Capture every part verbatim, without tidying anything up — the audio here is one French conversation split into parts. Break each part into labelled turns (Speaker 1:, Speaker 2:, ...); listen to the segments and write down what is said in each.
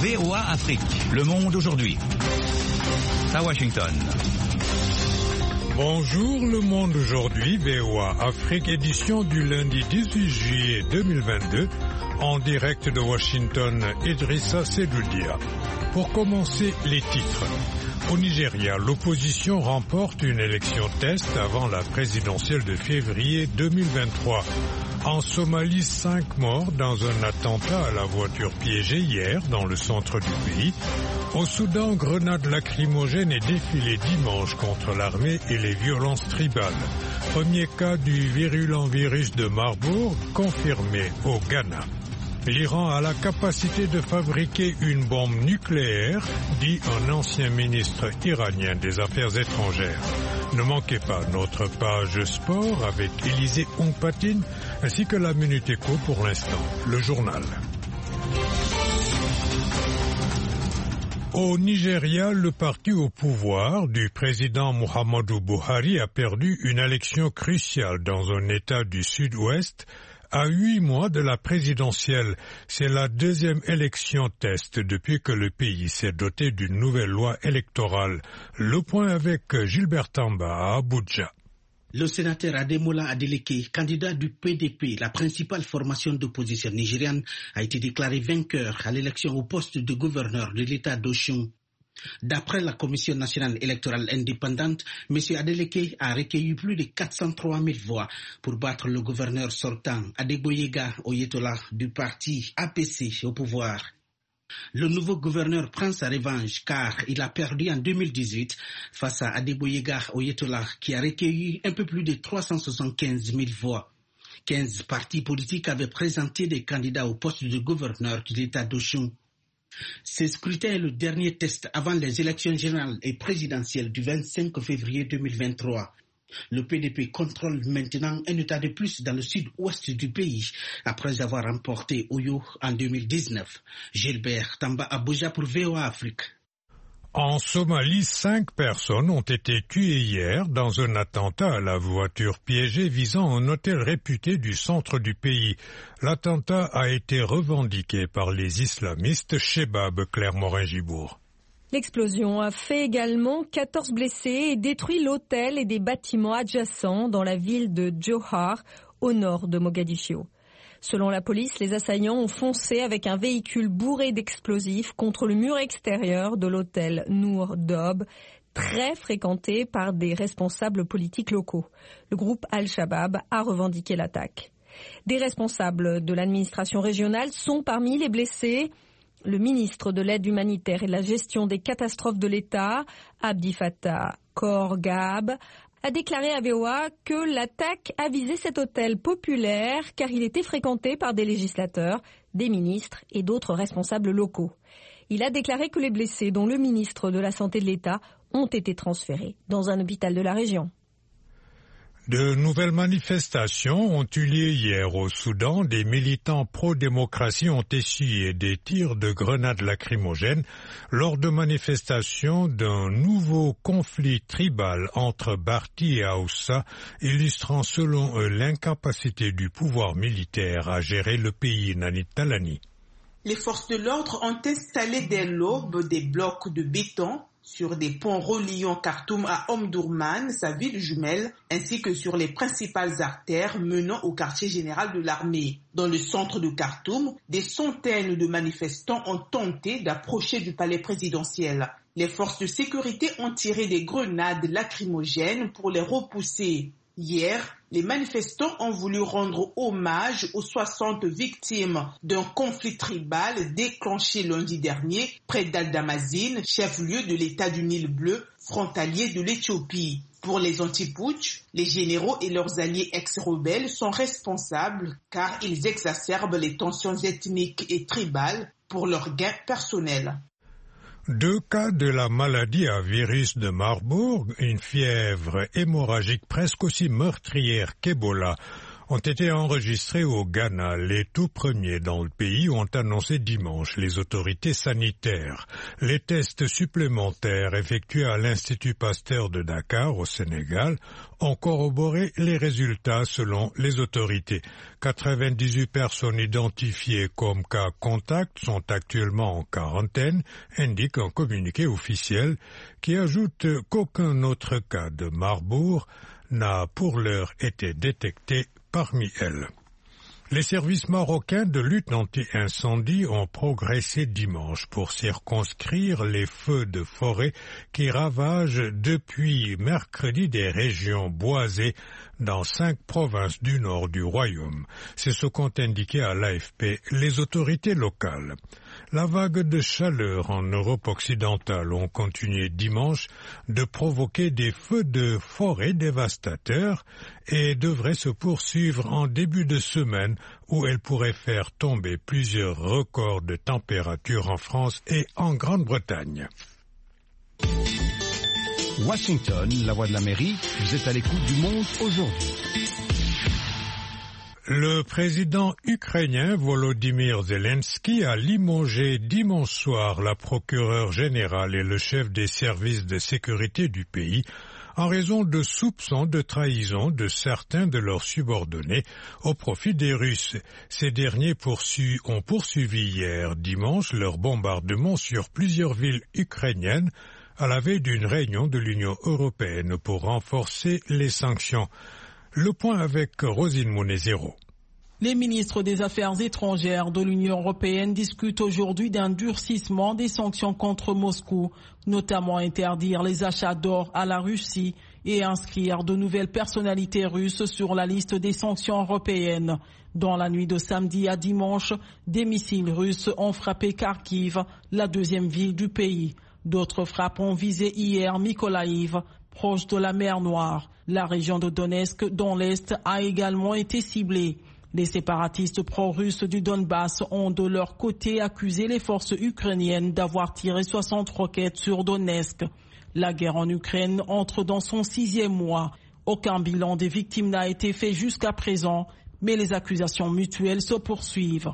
Speaker 1: V O A Afrique. Le monde aujourd'hui. À Washington.
Speaker 2: Bonjour, le monde aujourd'hui, V O A Afrique, édition du lundi dix-huit juillet deux mille vingt-deux, en direct de Washington, Idrissa Sedoudia. Pour commencer, les titres. Au Nigeria, l'opposition remporte une élection test avant la présidentielle de février deux mille vingt-trois. En Somalie, cinq morts dans un attentat à la voiture piégée hier dans le centre du pays. Au Soudan, grenades lacrymogènes et défilé dimanche contre l'armée et les violences tribales. Premier cas du virulent virus de Marburg confirmé au Ghana. L'Iran a la capacité de fabriquer une bombe nucléaire, dit un ancien ministre iranien des Affaires étrangères. Ne manquez pas notre page sport avec Élisée Ompatine ainsi que la Minute Éco pour l'instant, le journal. Au Nigeria, le parti au pouvoir du président Muhammadu Buhari a perdu une élection cruciale dans un État du Sud-Ouest à huit mois de la présidentielle. C'est la deuxième élection test depuis que le pays s'est doté d'une nouvelle loi électorale. Le point avec Gilbert Tamba à Abuja.
Speaker 3: Le sénateur Ademola Adeleke, candidat du P D P, la principale formation d'opposition nigériane, a été déclaré vainqueur à l'élection au poste de gouverneur de l'État d'Osun. D'après la Commission nationale électorale indépendante, M. Adeleke a recueilli plus de quatre cent trois mille voix pour battre le gouverneur sortant Adegboyega Oyetola du parti A P C au pouvoir. Le nouveau gouverneur prend sa revanche car il a perdu en deux mille dix-huit face à Adegboyega Oyetola qui a recueilli un peu plus de trois cent soixante-quinze mille voix. quinze partis politiques avaient présenté des candidats au poste de gouverneur de l'État d'Osun. Ce scrutin est le dernier test avant les élections générales et présidentielles du vingt-cinq février deux mille vingt-trois. Le P D P contrôle maintenant un État de plus dans le sud-ouest du pays après avoir remporté Oyo en deux mille dix-neuf. Gilbert Tamba Abuja pour V O A Afrique.
Speaker 2: En Somalie, cinq personnes ont été tuées hier dans un attentat à la voiture piégée visant un hôtel réputé du centre du pays. L'attentat a été revendiqué par les islamistes Chebab Claire-Morin-Gibourg.
Speaker 4: L'explosion a fait également quatorze blessés et détruit l'hôtel et des bâtiments adjacents dans la ville de Johar, au nord de Mogadiscio. Selon la police, les assaillants ont foncé avec un véhicule bourré d'explosifs contre le mur extérieur de l'hôtel Nour Dob, très fréquenté par des responsables politiques locaux. Le groupe Al-Shabaab a revendiqué l'attaque. Des responsables de l'administration régionale sont parmi les blessés. Le ministre de l'aide humanitaire et de la gestion des catastrophes de l'État, Abdi Fattah Korgab, a déclaré à V O A que l'attaque a visé cet hôtel populaire car il était fréquenté par des législateurs, des ministres et d'autres responsables locaux. Il a déclaré que les blessés, dont le ministre de la Santé de l'État, ont été transférés dans un hôpital de la région.
Speaker 2: De nouvelles manifestations ont eu lieu hier au Soudan. Des militants pro-démocratie ont essuyé des tirs de grenades lacrymogènes lors de manifestations d'un nouveau conflit tribal entre Barti et Aoussa, illustrant selon eux l'incapacité du pouvoir militaire à gérer le pays. Nanit Talani.
Speaker 5: Les forces de l'ordre ont installé dès l'aube des blocs de béton sur des ponts reliant Khartoum à Omdurman, sa ville jumelle, ainsi que sur les principales artères menant au quartier général de l'armée. Dans le centre de Khartoum, des centaines de manifestants ont tenté d'approcher du palais présidentiel. Les forces de sécurité ont tiré des grenades lacrymogènes pour les repousser. Hier, les manifestants ont voulu rendre hommage aux soixante victimes d'un conflit tribal déclenché lundi dernier près d'Al-Damazine, chef-lieu de l'État du Nil bleu, frontalier de l'Éthiopie. Pour les anti-putsch, les généraux et leurs alliés ex-rebelles sont responsables car ils exacerbent les tensions ethniques et tribales pour leurs gains personnels.
Speaker 2: Deux cas de la maladie à virus de Marburg, une fièvre hémorragique presque aussi meurtrière qu'Ebola, ont été enregistrés au Ghana. Les tout premiers dans le pays ont annoncé dimanche les autorités sanitaires. Les tests supplémentaires effectués à l'Institut Pasteur de Dakar, au Sénégal, ont corroboré les résultats selon les autorités. quatre-vingt-dix-huit personnes identifiées comme cas contact sont actuellement en quarantaine, indique un communiqué officiel qui ajoute qu'aucun autre cas de Marbourg n'a pour l'heure été détecté parmi elles. Les services marocains de lutte anti-incendie ont progressé dimanche pour circonscrire les feux de forêt qui ravagent depuis mercredi des régions boisées dans cinq provinces du nord du royaume. C'est ce qu'ont indiqué à l'A F P les autorités locales. La vague de chaleur en Europe occidentale ont continué dimanche de provoquer des feux de forêt dévastateurs et devrait se poursuivre en début de semaine où elle pourrait faire tomber plusieurs records de température en France et en Grande-Bretagne.
Speaker 1: Washington, la voix de l'Amérique, vous êtes à l'écoute du Monde aujourd'hui.
Speaker 2: Le président ukrainien Volodymyr Zelensky a limogé dimanche soir la procureure générale et le chef des services de sécurité du pays en raison de soupçons de trahison de certains de leurs subordonnés au profit des Russes. Ces derniers poursu- ont poursuivi hier dimanche leur bombardement sur plusieurs villes ukrainiennes à la veille d'une réunion de l'Union européenne pour renforcer les sanctions. Le point avec Rosine Monezero.
Speaker 6: Les ministres des Affaires étrangères de l'Union européenne discutent aujourd'hui d'un durcissement des sanctions contre Moscou, notamment interdire les achats d'or à la Russie et inscrire de nouvelles personnalités russes sur la liste des sanctions européennes. Dans la nuit de samedi à dimanche, des missiles russes ont frappé Kharkiv, la deuxième ville du pays. D'autres frappes ont visé hier Mykolaïv, proche de la mer Noire. La région de Donetsk, dans l'Est, a également été ciblée. Les séparatistes pro-russes du Donbass ont de leur côté accusé les forces ukrainiennes d'avoir tiré soixante roquettes sur Donetsk. La guerre en Ukraine entre dans son sixième mois. Aucun bilan des victimes n'a été fait jusqu'à présent, mais les accusations mutuelles se poursuivent.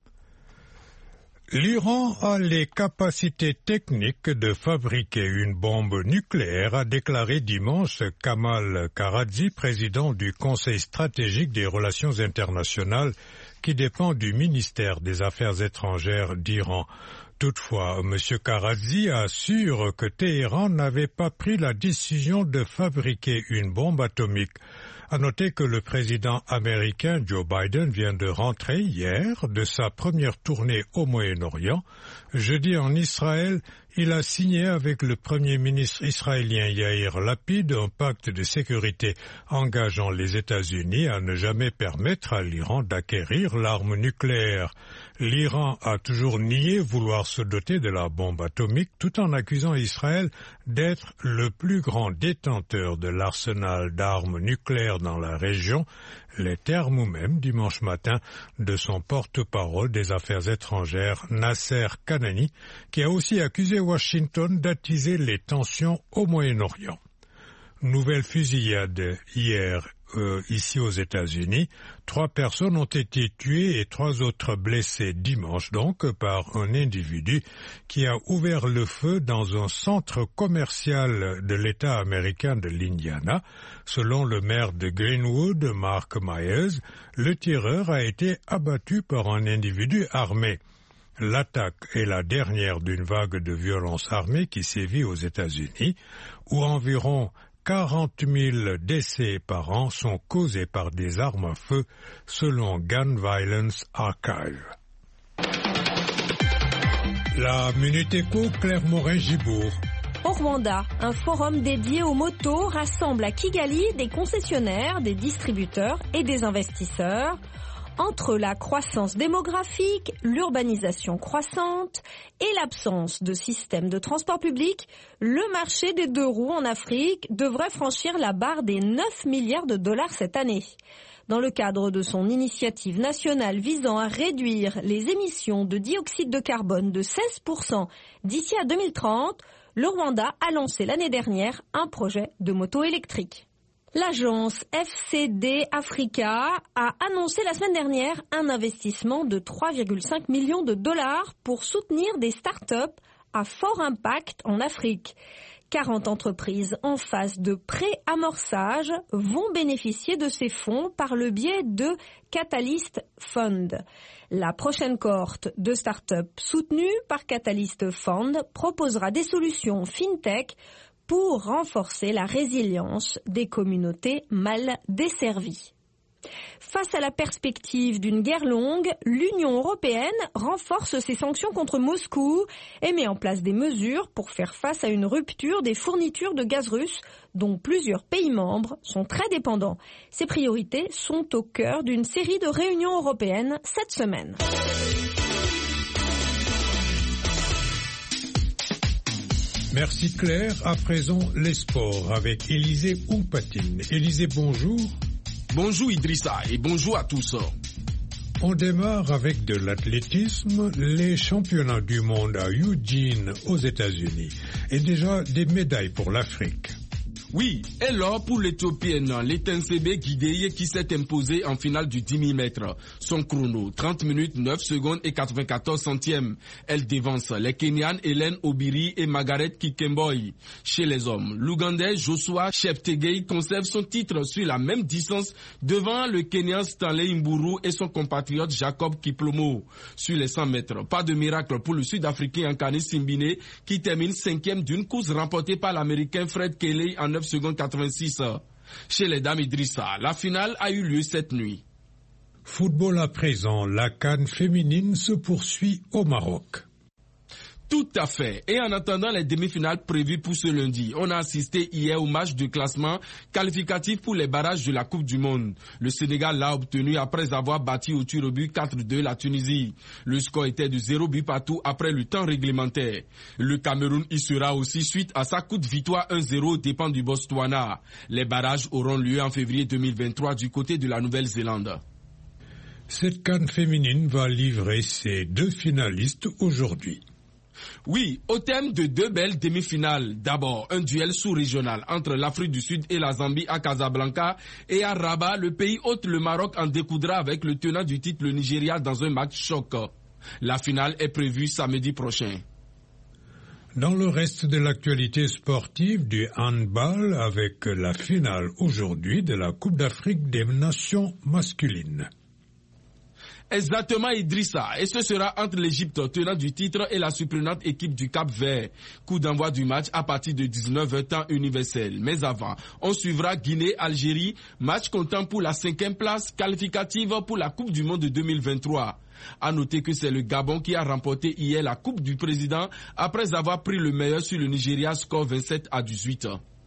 Speaker 2: L'Iran a les capacités techniques de fabriquer une bombe nucléaire, a déclaré dimanche Kamal Karadzic, président du Conseil stratégique des relations internationales qui dépend du ministère des Affaires étrangères d'Iran. Toutefois, M. Karadzic assure que Téhéran n'avait pas pris la décision de fabriquer une bombe atomique. À noter que le président américain Joe Biden vient de rentrer hier de sa première tournée au Moyen-Orient. Jeudi en Israël, il a signé avec le premier ministre israélien Yair Lapid un pacte de sécurité engageant les États-Unis à ne jamais permettre à l'Iran d'acquérir l'arme nucléaire. L'Iran a toujours nié vouloir se doter de la bombe atomique tout en accusant Israël d'être le plus grand détenteur de l'arsenal d'armes nucléaires dans la région, les termes même dimanche matin de son porte-parole des affaires étrangères Nasser Kanani, qui a aussi accusé Washington d'attiser les tensions au Moyen-Orient. Nouvelle fusillade hier euh, ici aux États-Unis. Trois personnes ont été tuées et trois autres blessées dimanche donc par un individu qui a ouvert le feu dans un centre commercial de l'État américain de l'Indiana. Selon le maire de Greenwood, Mark Myers, le tireur a été abattu par un individu armé. L'attaque est la dernière d'une vague de violence armée qui sévit aux États-Unis, où environ quarante mille décès par an sont causés par des armes à feu, selon Gun Violence Archive. La Minute Éco, Claire Morin-Gibourg.
Speaker 4: Au Rwanda, un forum dédié aux motos rassemble à Kigali des concessionnaires, des distributeurs et des investisseurs. Entre la croissance démographique, l'urbanisation croissante et l'absence de système de transport public, le marché des deux roues en Afrique devrait franchir la barre des neuf milliards de dollars cette année. Dans le cadre de son initiative nationale visant à réduire les émissions de dioxyde de carbone de seize pour cent d'ici à deux mille trente, le Rwanda a lancé l'année dernière un projet de moto électrique. L'agence F C D Africa a annoncé la semaine dernière un investissement de trois virgule cinq millions de dollars pour soutenir des startups à fort impact en Afrique. quarante entreprises en phase de pré-amorçage vont bénéficier de ces fonds par le biais de Catalyst Fund. La prochaine cohorte de startups soutenues par Catalyst Fund proposera des solutions fintech pour renforcer la résilience des communautés mal desservies. Face à la perspective d'une guerre longue, l'Union européenne renforce ses sanctions contre Moscou et met en place des mesures pour faire face à une rupture des fournitures de gaz russe dont plusieurs pays membres sont très dépendants. Ces priorités sont au cœur d'une série de réunions européennes cette semaine.
Speaker 2: Merci Claire. À présent, les sports avec Élisée Oupatine. Élisée, bonjour.
Speaker 7: Bonjour Idrissa et bonjour à tous.
Speaker 2: On démarre avec de l'athlétisme, les championnats du monde à Eugene aux États-Unis et déjà des médailles pour l'Afrique.
Speaker 7: Oui, et l'or pour l'Éthiopienne, l'Etensebe Guideye qui s'est imposée en finale du dix mille mètres. Son chrono, trente minutes, neuf secondes et quatre-vingt-quatorze centièmes. Elle dévance les Kenyanes Hélène Obiri et Margaret Kikemboy. Chez les hommes, l'Ougandais Joshua Cheptegei conserve son titre sur la même distance devant le Kenyan Stanley Mburu et son compatriote Jacob Kiplomo. Sur les cent mètres, pas de miracle pour le Sud-Africain Ankani Simbine qui termine cinquième d'une course remportée par l'Américain Fred Kelly en neuf secondes quatre-vingt-six. Chez les dames Idrissa, la finale a eu lieu cette nuit.
Speaker 2: Football à présent, la CAN féminine se poursuit au Maroc.
Speaker 7: Tout à fait. Et en attendant les demi-finales prévues pour ce lundi, on a assisté hier au match de classement qualificatif pour les barrages de la Coupe du Monde. Le Sénégal l'a obtenu après avoir battu au tir au but quatre deux la Tunisie. Le score était de zéro but partout après le temps réglementaire. Le Cameroun y sera aussi suite à sa courte victoire un zéro aux dépens du Botswana. Les barrages auront lieu en février deux mille vingt-trois du côté de la Nouvelle-Zélande.
Speaker 2: Cette CAN féminine va livrer ses deux finalistes aujourd'hui.
Speaker 7: Oui, au thème de deux belles demi-finales. D'abord, un duel sous-régional entre l'Afrique du Sud et la Zambie à Casablanca et à Rabat, le pays hôte, le Maroc, en découdra avec le tenant du titre, le Nigeria, dans un match choc. La finale est prévue samedi prochain.
Speaker 2: Dans le reste de l'actualité sportive du handball, avec la finale aujourd'hui de la Coupe d'Afrique des Nations masculines.
Speaker 7: Exactement Idrissa, et ce sera entre l'Égypte, tenant du titre, et la surprenante équipe du Cap-Vert. Coup d'envoi du match à partir de dix-neuf heures temps universel. Mais avant, on suivra Guinée-Algérie, match comptant pour la cinquième place qualificative pour la Coupe du Monde de deux mille vingt-trois. À noter que c'est le Gabon qui a remporté hier la Coupe du Président après avoir pris le meilleur sur le Nigeria, score vingt-sept à dix-huit.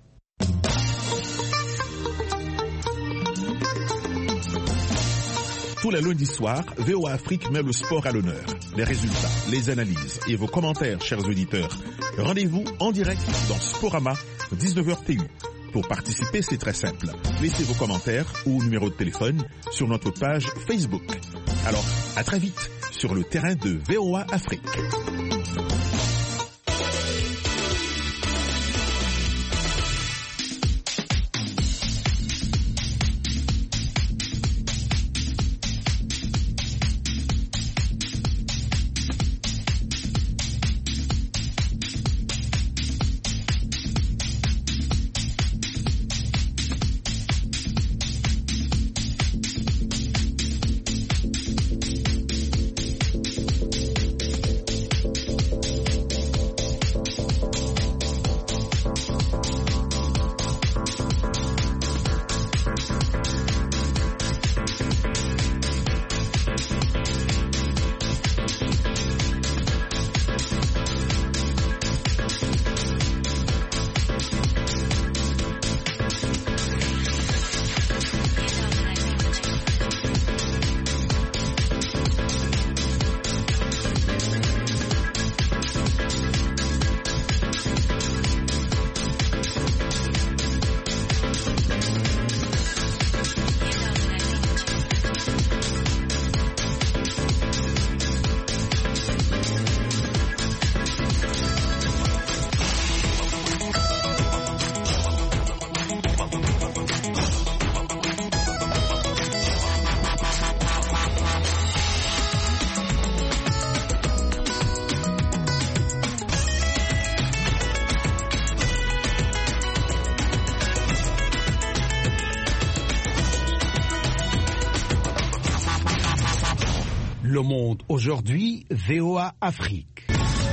Speaker 8: Tous les lundis soirs, V O A Afrique met le sport à l'honneur. Les résultats, les analyses et vos commentaires, chers auditeurs. Rendez-vous en direct dans Sporama, dix-neuf heures T U. Pour participer, c'est très simple. Laissez vos commentaires ou numéro de téléphone sur notre page Facebook. Alors, à très vite sur le terrain de V O A Afrique.
Speaker 1: Le Monde aujourd'hui, V O A Afrique.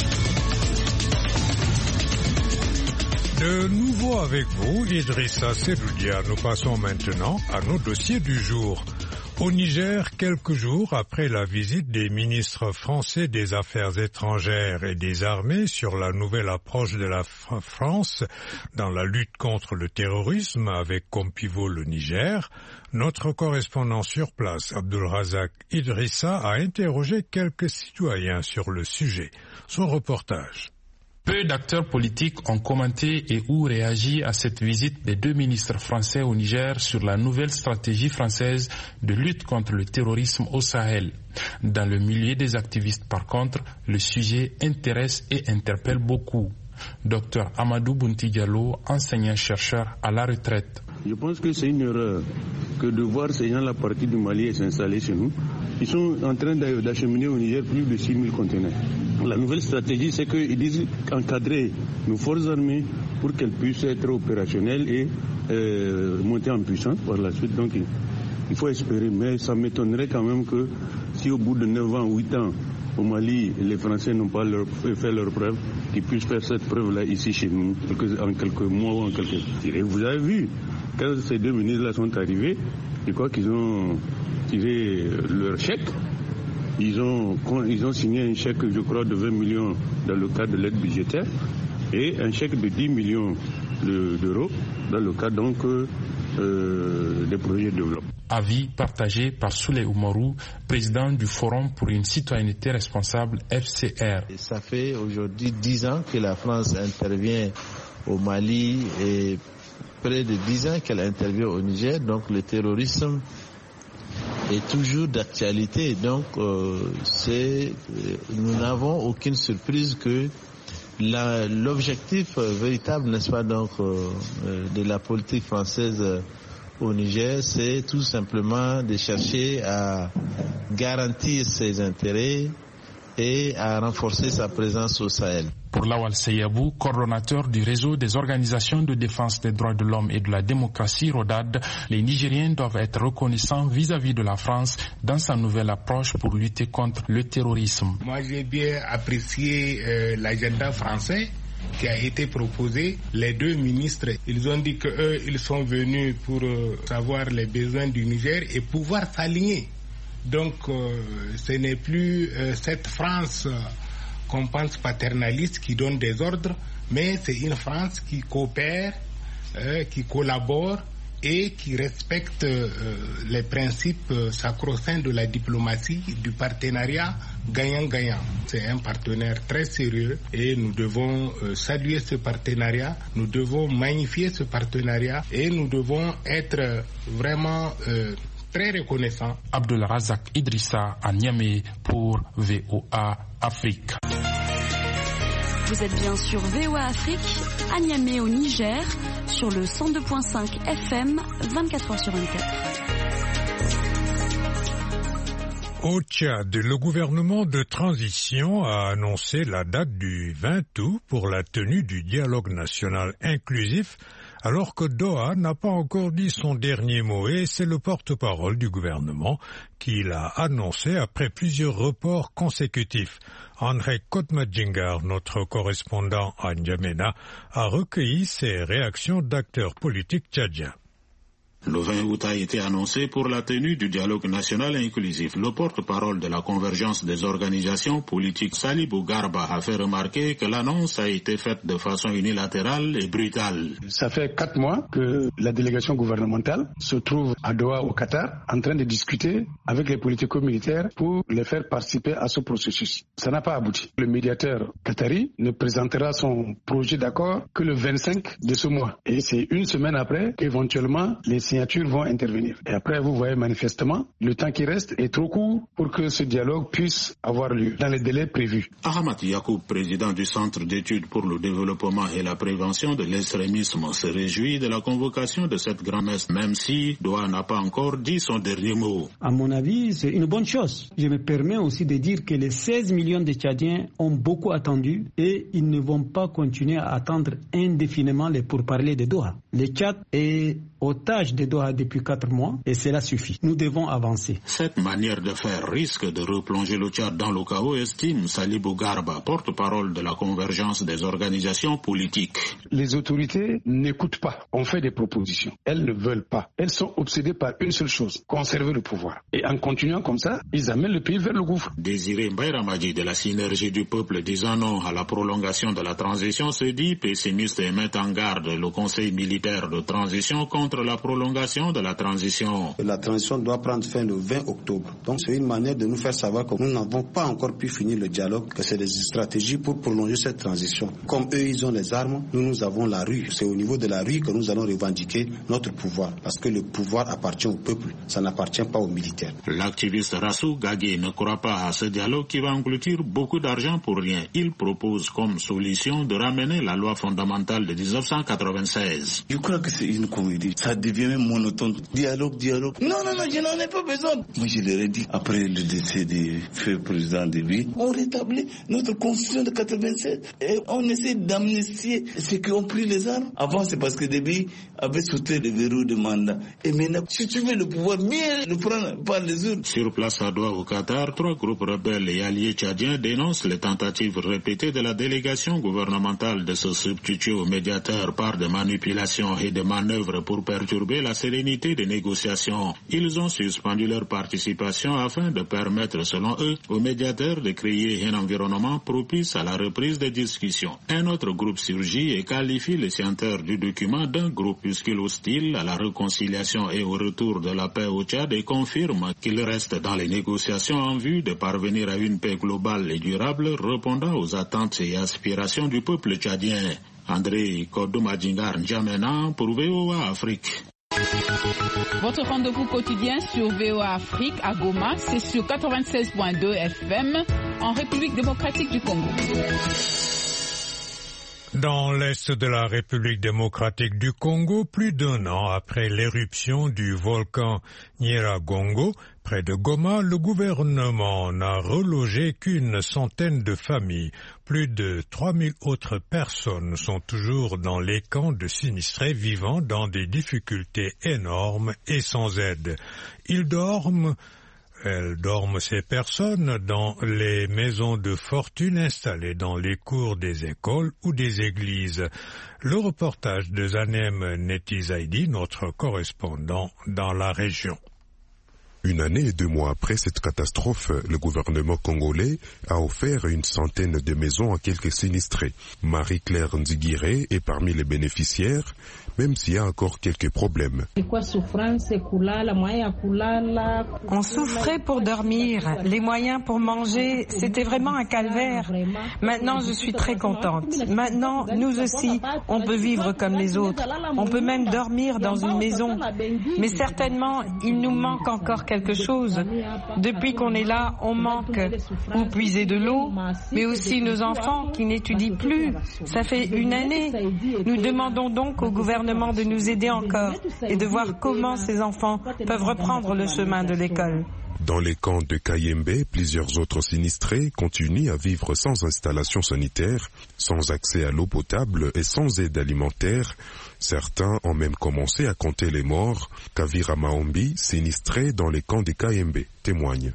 Speaker 2: De nouveau avec vous, Idrissa Seloudia. Nous passons maintenant à nos dossiers du jour. Au Niger, quelques jours après la visite des ministres français des Affaires étrangères et des armées sur la nouvelle approche de la France dans la lutte contre le terrorisme avec comme pivot le Niger, notre correspondant sur place, Abdulrazak Idrissa, a interrogé quelques citoyens sur le sujet. Son reportage.
Speaker 9: Peu d'acteurs politiques ont commenté et ou réagi à cette visite des deux ministres français au Niger sur la nouvelle stratégie française de lutte contre le terrorisme au Sahel. Dans le milieu des activistes, par contre, le sujet intéresse et interpelle beaucoup. Docteur Amadou Bounti Diallo, enseignant-chercheur à la retraite.
Speaker 10: Je pense que c'est une erreur que de voir ces gens la partie du Mali s'installer chez nous. Ils sont en train d'acheminer au Niger plus de six mille conteneurs. La nouvelle stratégie, c'est qu'ils disent encadrer nos forces armées pour qu'elles puissent être opérationnelles et euh, monter en puissance par la suite. Donc il faut espérer, mais ça m'étonnerait quand même que si au bout de neuf ans, huit ans, au Mali, les Français n'ont pas leur, fait leur preuve, qu'ils puissent faire cette preuve-là ici chez nous, en quelques mois ou en quelques... Et vous avez vu, quand ces deux ministres-là sont arrivés, je crois qu'ils ont tiré leur chèque. Ils ont, ils ont signé un chèque, je crois, de vingt millions dans le cadre de l'aide budgétaire et un chèque de dix millions d'euros dans le cadre donc euh, des projets de développement.
Speaker 9: Avis partagé par Souley Oumarou, président du Forum pour une citoyenneté responsable F C R.
Speaker 11: Ça fait aujourd'hui dix ans que la France intervient au Mali et près de dix ans qu'elle intervient au Niger, donc le terrorisme est toujours d'actualité. Donc euh, c'est, nous n'avons aucune surprise que la, l'objectif euh, véritable, n'est-ce pas, donc euh, de la politique française euh, au Niger, c'est tout simplement de chercher à garantir ses intérêts et à renforcer sa présence au Sahel.
Speaker 9: Pour Lawal Seyabou, coordonnateur du réseau des organisations de défense des droits de l'homme et de la démocratie, RODAD, les Nigériens doivent être reconnaissants vis-à-vis de la France dans sa nouvelle approche pour lutter contre le terrorisme.
Speaker 12: Moi, j'ai bien apprécié euh, l'agenda français qui a été proposé. Les deux ministres, ils ont dit qu'eux, ils sont venus pour euh, savoir les besoins du Niger et pouvoir s'aligner. Donc, euh, ce n'est plus euh, cette France euh, qu'on pense paternaliste qui donne des ordres, mais c'est une France qui coopère, euh, qui collabore et qui respecte euh, les principes euh, sacro-saints de la diplomatie, du partenariat gagnant-gagnant. C'est un partenaire très sérieux et nous devons euh, saluer ce partenariat, nous devons magnifier ce partenariat et nous devons être vraiment euh, très reconnaissant.
Speaker 9: Abdulrazak Idrissa à Niamey pour V O A Afrique.
Speaker 13: Vous êtes bien sur V O A Afrique, à Niamey au Niger, sur le cent deux virgule cinq F M, vingt-quatre heures sur vingt-quatre.
Speaker 2: Au Tchad, le gouvernement de transition a annoncé la date du vingt août pour la tenue du dialogue national inclusif, alors que Doha n'a pas encore dit son dernier mot et c'est le porte-parole du gouvernement qui l'a annoncé après plusieurs reports consécutifs. André Kotmadjingar, notre correspondant à N'Djamena, a recueilli ces réactions d'acteurs politiques tchadiens.
Speaker 14: Le vingt août a été annoncé pour la tenue du dialogue national inclusif. Le porte-parole de la convergence des organisations politiques, Salibou Garba, a fait remarquer que l'annonce a été faite de façon unilatérale et brutale.
Speaker 15: Ça fait quatre mois que la délégation gouvernementale se trouve à Doha au Qatar en train de discuter avec les politico-militaires pour les faire participer à ce processus. Ça n'a pas abouti. Le médiateur qatari ne présentera son projet d'accord que le vingt-cinq de ce mois. Et c'est une semaine après qu'éventuellement les signatures vont intervenir. Et après, vous voyez manifestement, le temps qui reste est trop court pour que ce dialogue puisse avoir lieu dans les délais prévus.
Speaker 14: Ahmad Yacoub, président du Centre d'études pour le développement et la prévention de l'extrémisme, se réjouit de la convocation de cette grand-messe, même si Doha n'a pas encore dit son dernier mot.
Speaker 16: À mon avis, c'est une bonne chose. Je me permets aussi de dire que les seize millions de Tchadiens ont beaucoup attendu et ils ne vont pas continuer à attendre indéfiniment les pourparlers de Doha. Le Tchad est otage de Doha depuis quatre mois et cela suffit. Nous devons avancer.
Speaker 14: Cette manière de faire risque de replonger le Tchad dans le chaos, estime Salibou Garba, porte-parole de la convergence des organisations politiques.
Speaker 15: Les autorités n'écoutent pas. On fait des propositions. Elles ne veulent pas. Elles sont obsédées par une seule chose, conserver le pouvoir. Et en continuant comme ça, ils amènent le pays vers le gouffre.
Speaker 14: Désiré Mbaye de la synergie du peuple disant non à la prolongation de la transition se dit pessimiste et met en garde le Conseil militaire de transition contre la prolongation de la transition.
Speaker 17: La transition doit prendre fin le vingt octobre. Donc c'est une manière de nous faire savoir que nous n'avons pas encore pu finir le dialogue, que c'est des stratégies pour prolonger cette transition. Comme eux, ils ont les armes, nous, nous avons la rue. C'est au niveau de la rue que nous allons revendiquer notre pouvoir. Parce que le pouvoir appartient au peuple, ça n'appartient pas aux militaires.
Speaker 14: L'activiste Rassou Gagé ne croit pas à ce dialogue qui va engloutir beaucoup d'argent pour rien. Il propose comme solution de ramener la loi fondamentale de dix-neuf cent quatre-vingt-seize.
Speaker 18: Je crois que c'est une comédie. Ça devient même monotone. Dialogue, dialogue. Non, non, non, je n'en ai pas besoin. Moi, je leur ai dit, après le décès du feu président de lui, on rétablit notre constitution de quatre-vingt-seize et on essaie d'amnistier ceux qui ont pris les armes. Avant, c'est parce que Déby avait sauté le verrou de mandat. Et maintenant, si tu veux le pouvoir, mieux le prendre par les urnes.
Speaker 14: Sur place à Doha au Qatar, trois groupes rebelles et alliés tchadiens dénoncent les tentatives répétées de la délégation gouvernementale de se substituer aux médiateurs par des manipulations et des manœuvres pour perturber la sérénité des négociations. Ils ont suspendu leur participation afin de permettre, selon eux, aux médiateurs de créer un environnement propice à la reprise des discussions. Un autre groupe surgit et qualifie les signataires du document d'un groupuscule hostile à la réconciliation et au retour de la paix au Tchad et confirme qu'ils restent dans les négociations en vue de parvenir à une paix globale et durable répondant aux attentes et aspirations du peuple tchadien. André Kodomadjingar N'Djamena pour V O A Afrique.
Speaker 19: Votre rendez-vous quotidien sur V O A Afrique à Goma, c'est sur quatre-vingt-seize point deux F M en République démocratique du Congo.
Speaker 2: Dans l'est de la République démocratique du Congo, plus d'un an après l'éruption du volcan Nyiragongo, près de Goma, le gouvernement n'a relogé qu'une centaine de familles. Plus de trois mille autres personnes sont toujours dans les camps de sinistrés vivant dans des difficultés énormes et sans aide. Ils dorment Elles dorment ces personnes dans les maisons de fortune installées dans les cours des écoles ou des églises. Le reportage de Zanem Netizaidi, notre correspondant dans la région.
Speaker 20: Une année et deux mois après cette catastrophe, le gouvernement congolais a offert une centaine de maisons à quelques sinistrés. Marie-Claire Nzigiré est parmi les bénéficiaires, même s'il y a encore quelques problèmes.
Speaker 21: On souffrait pour dormir, les moyens pour manger, c'était vraiment un calvaire. Maintenant, je suis très contente. Maintenant, nous aussi, on peut vivre comme les autres. On peut même dormir dans une maison. Mais certainement, il nous manque encore quelque chose. Depuis qu'on est là, on manque ou puiser de l'eau, mais aussi nos enfants qui n'étudient plus. Ça fait une année. Nous demandons donc au gouvernement de nous aider encore et de voir comment ces enfants peuvent reprendre le chemin de l'école.
Speaker 20: Dans les camps de Kayembe, plusieurs autres sinistrés continuent à vivre sans installation sanitaire, sans accès à l'eau potable et sans aide alimentaire. Certains ont même commencé à compter les morts. Kavira Maombi, sinistré dans les camps de Kayembe, témoigne.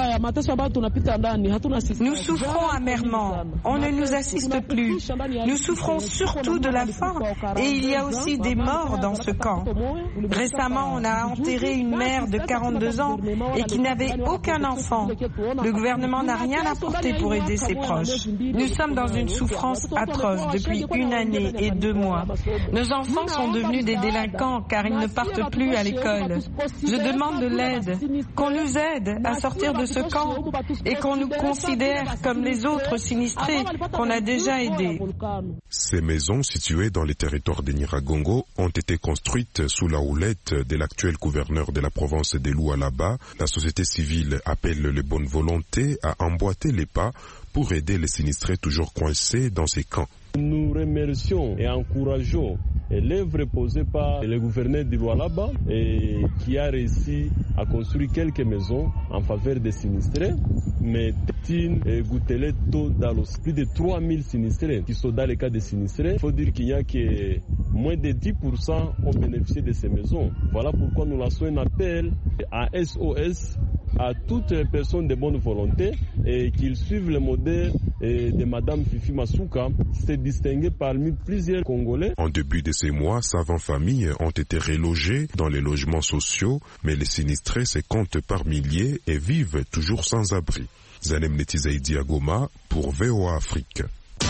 Speaker 21: Nous souffrons amèrement, on ne nous assiste plus. Nous souffrons surtout de la faim et il y a aussi des morts dans ce camp. Récemment, on a enterré une mère de quarante-deux ans et qui n'avait aucun enfant. Le gouvernement n'a rien apporté pour aider ses proches. Nous sommes dans une souffrance atroce depuis une année et deux mois. Nos enfants sont devenus des délinquants car ils ne partent plus à l'école. Je demande de l'aide, qu'on nous aide à sortir de ce camp et qu'on nous considère comme les autres sinistrés qu'on a déjà aidés.
Speaker 20: Ces maisons situées dans les territoires de Nyiragongo ont été construites sous la houlette de l'actuel gouverneur de la province des Lualaba. La société civile appelle les bonnes volontés à emboîter les pas pour aider les sinistrés toujours coincés dans ces camps.
Speaker 22: Nous remercions et encourageons l'œuvre posée par le gouverneur du Lualaba et qui a réussi à construire quelques maisons en faveur des sinistrés. Mais Tétine et Gouteleto Dalos, plus de trois mille sinistrés qui sont dans les cas des sinistrés. Il faut dire qu'il n'y a que moins de dix pour cent ont bénéficié de ces maisons. Voilà pourquoi nous lançons un appel à S O S, à toutes les personnes de bonne volonté et qu'ils suivent le modèle de Madame Fifi Masuka, s'est distinguée parmi plusieurs Congolais.
Speaker 20: En début de ces mois, savants familles ont été relogées dans les logements sociaux, mais les sinistrés se comptent par milliers et vivent toujours sans abri. Zanem Netizaidi à Goma pour V O A Afrique.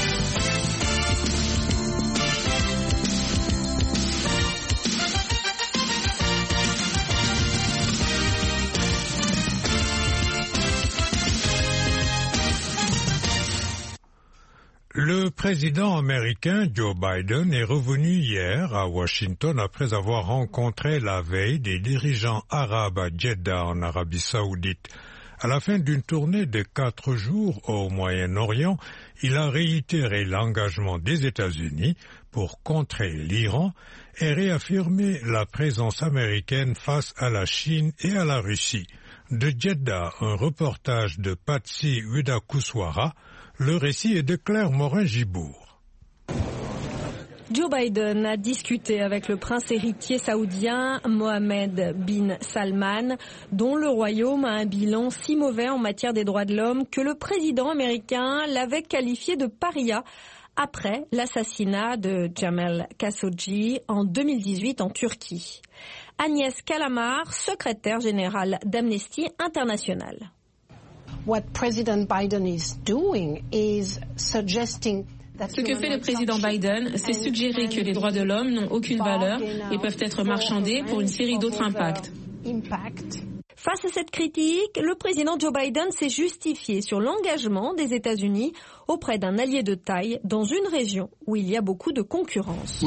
Speaker 2: Le président américain Joe Biden est revenu hier à Washington après avoir rencontré la veille des dirigeants arabes à Jeddah en Arabie Saoudite. À la fin d'une tournée de quatre jours au Moyen-Orient, il a réitéré l'engagement des États-Unis pour contrer l'Iran et réaffirmer la présence américaine face à la Chine et à la Russie. De Jeddah, un reportage de Patsy Widakuswara. Le récit est de Claire Morin-Gibourg.
Speaker 4: Joe Biden a discuté avec le prince héritier saoudien Mohammed bin Salman, dont le royaume a un bilan si mauvais en matière des droits de l'homme que le président américain l'avait qualifié de paria après l'assassinat de Jamal Khashoggi en deux mille dix-huit en Turquie. Agnès Kalamar, secrétaire générale d'Amnesty International.
Speaker 3: What President Biden is doing is suggesting
Speaker 5: Ce que fait le président Biden, c'est suggérer que les droits de l'homme n'ont aucune valeur et peuvent être marchandés pour une série d'autres impacts.
Speaker 4: Face à cette critique, le président Joe Biden s'est justifié sur l'engagement des États-Unis auprès d'un allié de taille dans une région où il y a beaucoup de concurrence.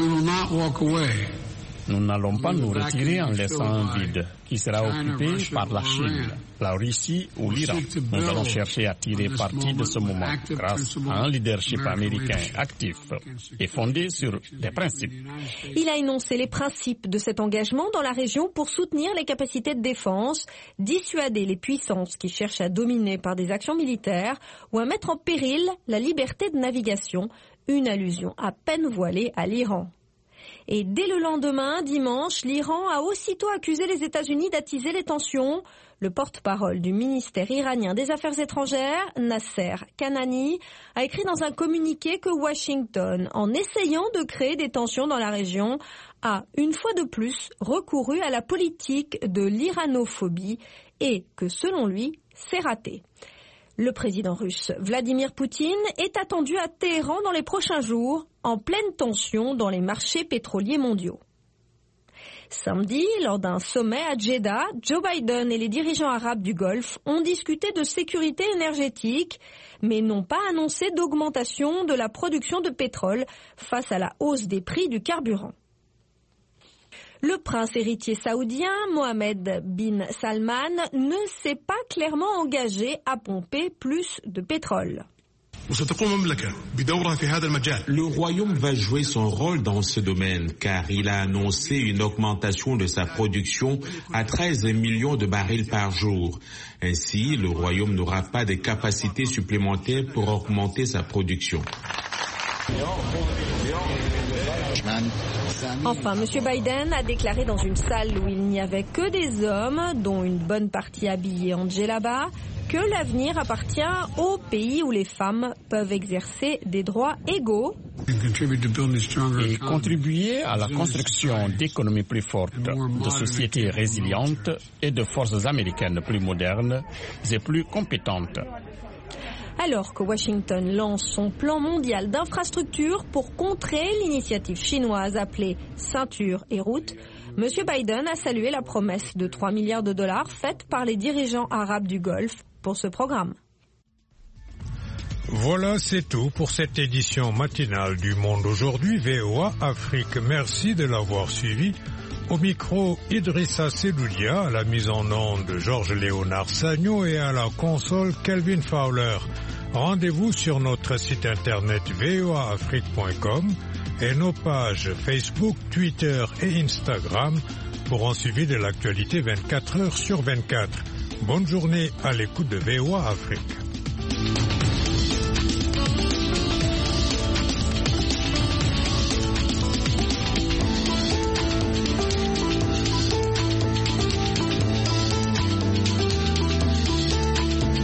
Speaker 23: Nous n'allons pas nous retirer en laissant un vide qui sera occupé par la Chine, la Russie ou l'Iran. Nous allons chercher à tirer parti de ce moment grâce à un leadership américain actif et fondé sur des principes.
Speaker 4: Il a énoncé les principes de cet engagement dans la région pour soutenir les capacités de défense, dissuader les puissances qui cherchent à dominer par des actions militaires ou à mettre en péril la liberté de navigation, une allusion à peine voilée à l'Iran. Et dès le lendemain, dimanche, l'Iran a aussitôt accusé les États-Unis d'attiser les tensions. Le porte-parole du ministère iranien des Affaires étrangères, Nasser Kanani, a écrit dans un communiqué que Washington, en essayant de créer des tensions dans la région, a une fois de plus recouru à la politique de l'iranophobie et que, selon lui, c'est raté. Le président russe Vladimir Poutine est attendu à Téhéran dans les prochains jours, en pleine tension dans les marchés pétroliers mondiaux. Samedi, lors d'un sommet à Jeddah, Joe Biden et les dirigeants arabes du Golfe ont discuté de sécurité énergétique, mais n'ont pas annoncé d'augmentation de la production de pétrole face à la hausse des prix du carburant. Le prince héritier saoudien, Mohammed bin Salman, ne s'est pas clairement engagé à pomper plus de pétrole.
Speaker 24: Le royaume va jouer son rôle dans ce domaine car il a annoncé une augmentation de sa production à treize millions de barils par jour. Ainsi, le royaume n'aura pas de capacité supplémentaire pour augmenter sa production.
Speaker 4: Enfin, M. Biden a déclaré dans une salle où il n'y avait que des hommes, dont une bonne partie habillée en djellaba, que l'avenir appartient aux pays où les femmes peuvent exercer des droits égaux.
Speaker 23: Et contribuer à la construction d'économies plus fortes, de sociétés résilientes et de forces américaines plus modernes et plus compétentes.
Speaker 4: Alors que Washington lance son plan mondial d'infrastructure pour contrer l'initiative chinoise appelée Ceinture et Route, M. Biden a salué la promesse de trois milliards de dollars faite par les dirigeants arabes du Golfe pour ce programme.
Speaker 2: Voilà, c'est tout pour cette édition matinale du Monde aujourd'hui, V O A Afrique. Merci de l'avoir suivi. Au micro, Idrissa Seloudia, à la mise en onde de Georges-Léonard Sagno et à la console Kelvin Fowler. Rendez-vous sur notre site internet v o a afrique point com et nos pages Facebook, Twitter et Instagram pour un suivi de l'actualité vingt-quatre heures sur vingt-quatre. Bonne journée à l'écoute de V O A Afrique.